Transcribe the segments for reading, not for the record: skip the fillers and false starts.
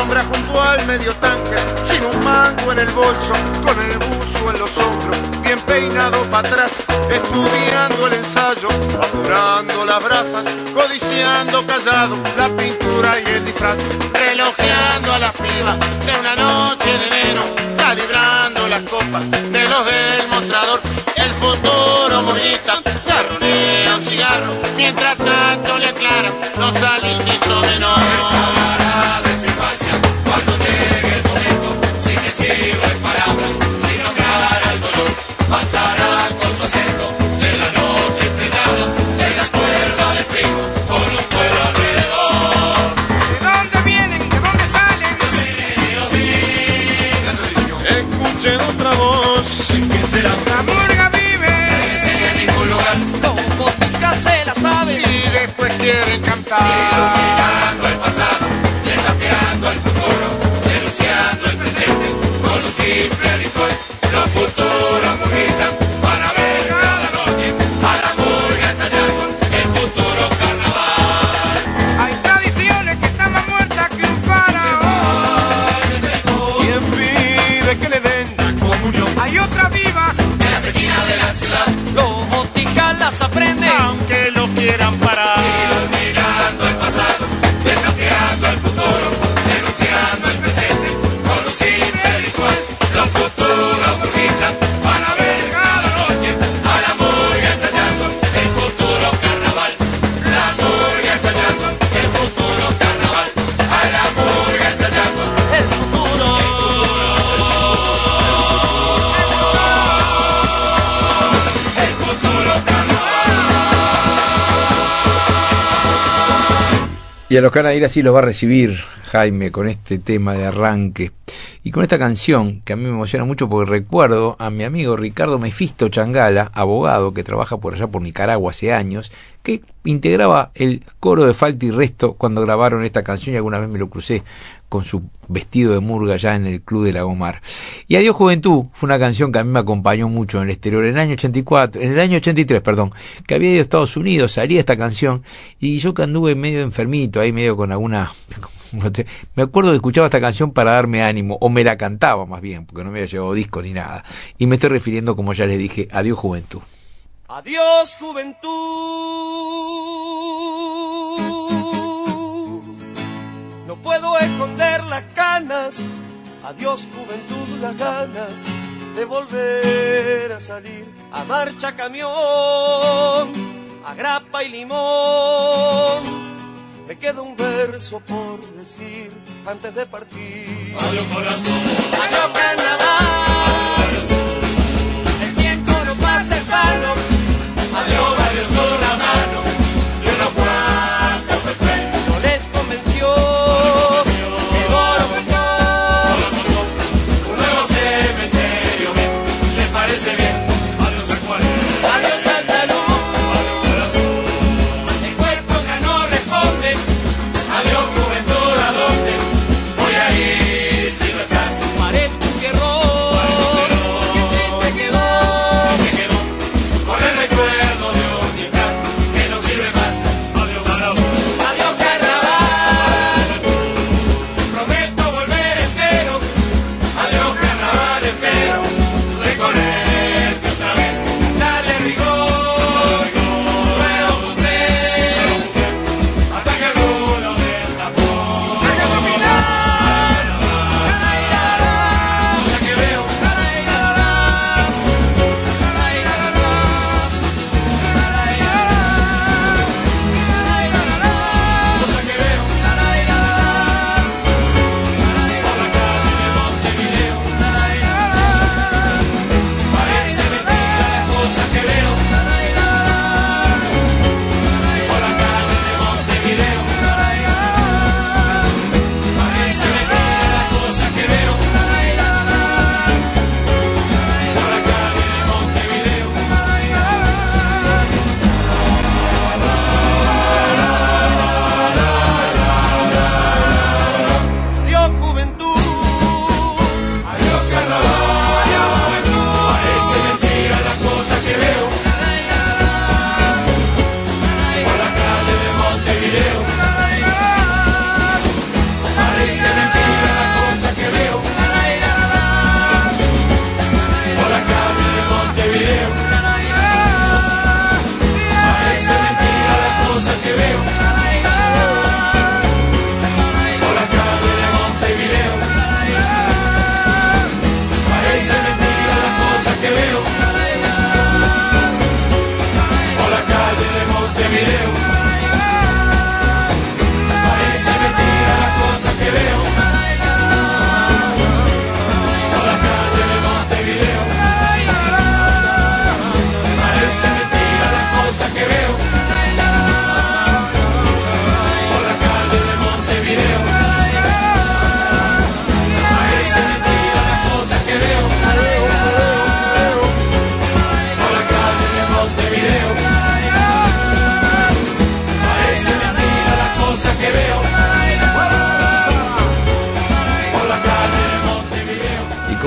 sombra junto al medio tanque, sin un mango en el bolso, con el buzo en los hombros, bien peinado para atrás, estudiando el ensayo, apurando las brasas, codiciando callado la pintura y el disfraz, relojeando a las pibas de una noche de enero, calibrando las copas de los del mostrador, el futuro murguista garronea un cigarro, mientras tanto le aclaran los alisos menores. De su infancia, cuando llegue el momento, sin decirlo en palabras, sin nombrar al dolor, faltará con su acento en la noche estrellada, en la cuerda de primos, con un pueblo alrededor. ¿De dónde vienen? ¿De dónde salen? Los cineros viven la tradición. Escuchen otra voz. ¿Quién será? La murga vive. En ningún lugar. Como tica se la sabe. Y después quieren cantar. Iluminando el pasado, desafiando el futuro, denunciando el presente, con un simple ritual. Los futuros murguistas van a ver cada noche a la murga ensayando el futuro carnaval. Hay tradiciones que están más muertas que un faraón. ¿Quién pide que le den La comunión Hay otras vivas, en las esquinas de la ciudad, Como tica las aprende. aunque lo quieran parar. iluminando el pasado, desafiando el futuro, denunciando el presente, con un simple ritual. Los futuros murguistas van a ver cada noche a la murga ensayando el futuro carnaval. La murga ensayando el futuro carnaval. A la murga ensayando El futuro. el futuro carnaval. Y a los que van a ir así los va a recibir Jaime con este tema de arranque y con esta canción que a mí me emociona mucho porque recuerdo a mi amigo Ricardo Mefisto Changala, abogado que trabaja por allá por Nicaragua hace años, que integraba el coro de Falta y Resto cuando grabaron esta canción y alguna vez me lo crucé con su vestido de murga ya en el Club de Lagomar. Y Adiós Juventud fue una canción que a mí me acompañó mucho en el exterior en el año 83, que había ido a Estados Unidos, salía esta canción y yo que anduve medio enfermito, ahí medio con alguna... Me acuerdo que escuchaba esta canción para darme ánimo, o me la cantaba más bien, porque no me había llevado disco ni nada. Y me estoy refiriendo, como ya les dije, Adiós Juventud. Adiós, juventud. No puedo esconder las canas. Adiós, juventud, las ganas de volver a salir a marcha camión, a grapa y limón. Me queda un verso por decir antes de partir. Adiós corazón, Adiós, carnaval. El tiempo no pasa en vano. adiós vale solo la mano de unos cuantos perfectos. No les convenció el oro botón. Un nuevo cementerio bien, ¿les parece bien? Adiós acuarela, Adiós, Santa Luz. adiós corazón, El cuerpo ya no responde. adiós juventud, ¿a dónde voy a ir si no estás? Parezco un terror. Qué triste quedó. Me quedo con el recuerdo de un disfraz.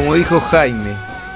como dijo Jaime,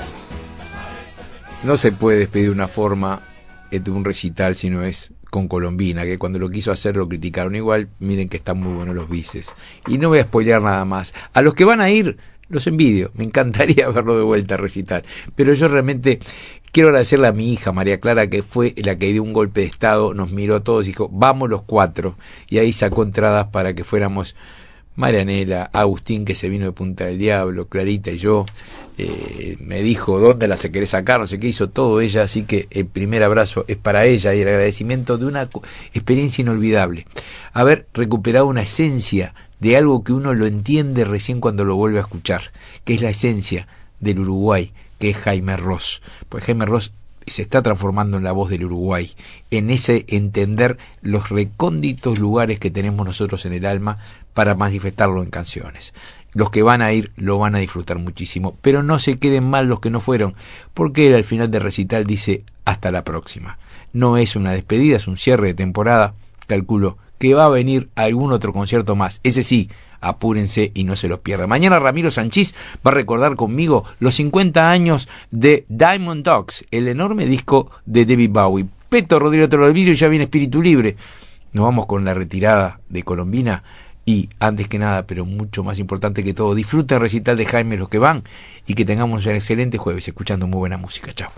no se puede despedir de una forma de un recital si no es con Colombina, que cuando lo quiso hacer lo criticaron igual. Miren que están muy buenos los bises. Y no voy a spoilear nada más. A los que van a ir, los envidio. Me encantaría verlo de vuelta a recitar. Pero yo realmente quiero agradecerle a mi hija, María Clara, que fue la que dio un golpe de estado, nos miró a todos y dijo, vamos los 4. Y ahí sacó entradas para que fuéramos Marianela, Agustín, que se vino de Punta del Diablo, Clarita y yo. Me dijo dónde la se querés sacar, no sé qué, hizo todo ella, así que el primer abrazo es para ella y el agradecimiento de una experiencia inolvidable. Haber recuperado una esencia de algo que uno lo entiende recién cuando lo vuelve a escuchar, que es la esencia del Uruguay, que es Jaime Ross. Pues Jaime Ross se está transformando en la voz del Uruguay, en ese entender los recónditos lugares que tenemos nosotros en el alma para manifestarlo en canciones. Los que van a ir lo van a disfrutar muchísimo, pero no se queden mal los que no fueron, porque él al final del recital dice hasta la próxima. No es una despedida, es un cierre de temporada. Calculo que va a venir algún otro concierto más, ese sí, apúrense y no se los pierdan. Mañana Ramiro Sanchís va a recordar conmigo los 50 años de Diamond Dogs, el enorme disco de David Bowie. Peto Rodrigo Tololvirio, ya viene Espíritu Libre. Nos vamos con la retirada de Colombina. Y antes que nada, pero mucho más importante que todo, disfruten el recital de Jaime los que van y que tengamos un excelente jueves escuchando muy buena música. Chao.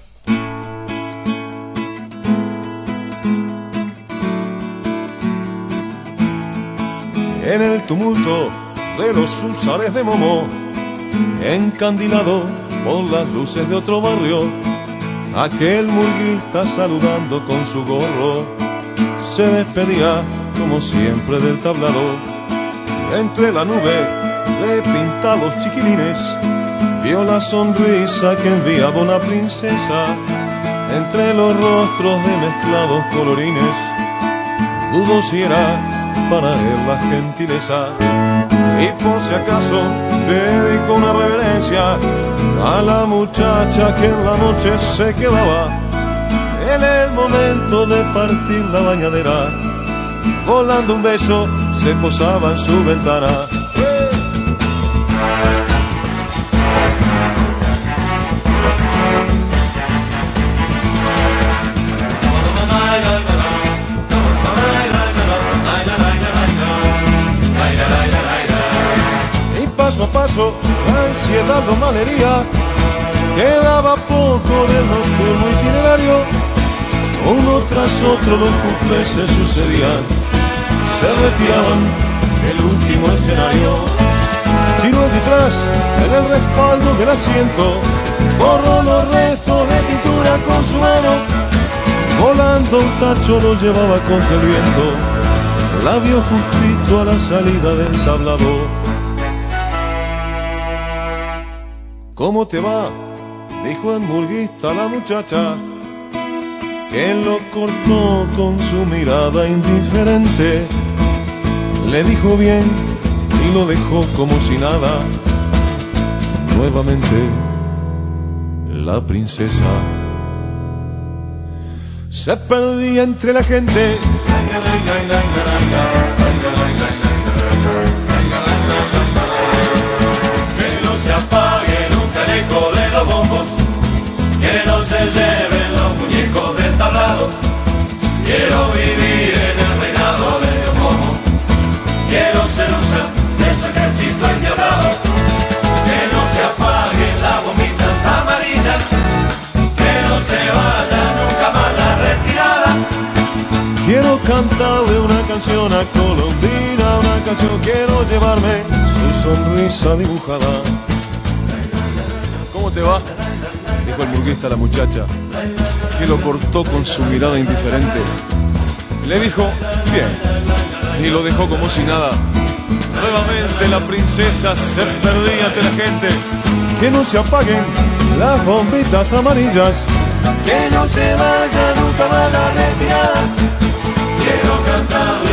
En el tumulto de los húsares de Momo, encandilado por las luces de otro barrio, aquel murguista saludando con su gorro se despedía como siempre del tablado. Entre la nube de pintados chiquilines vio la sonrisa que enviaba una princesa. Entre los rostros de mezclados colorines dudó si era para él la gentileza. Y por si acaso dedicó una reverencia a la muchacha que en la noche se quedaba. En el momento de partir la bañadera, volando un beso se posaba en su ventana. Y paso a paso la ansiedad o malería, quedaba poco del nocturno itinerario. Uno tras otro los cumples se sucedían, se retiraban del último escenario. Tiró el disfraz en el respaldo del asiento, borró los restos de pintura con su mano. Volando un tacho lo llevaba contra el viento, la vio justito a la salida del tablado. ¿Cómo te va?, dijo el murguista a la muchacha, que lo cortó con su mirada indiferente. Le dijo bien y lo dejó como si nada. Nuevamente la princesa se perdía entre la gente. Que no se apague nunca el eco de los bombos, que no se lleven los muñecos del tablado. Quiero vivir en el reinado de Yocomo, quiero ser de su ejército endiablado. Que no se apaguen las bombitas amarillas, que no se vaya nunca más la retirada. Quiero cantarle una canción a Colombina, una canción, quiero llevarme su sonrisa dibujada. ¿Cómo te va?, dijo el murguista a la muchacha, que lo cortó con su mirada indiferente. Le dijo bien y lo dejó como si nada. Nuevamente la princesa se perdía entre la gente. Que no se apaguen las bombitas amarillas, Que no se vaya nunca más la retirada. Quiero cantarle